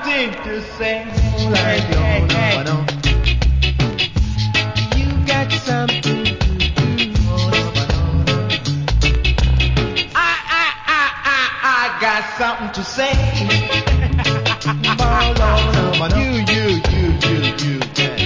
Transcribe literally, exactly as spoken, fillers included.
something to say. Hey, hey, hey. You got something to do. I, I, I, I, I got something to say. You, you, you, you, you.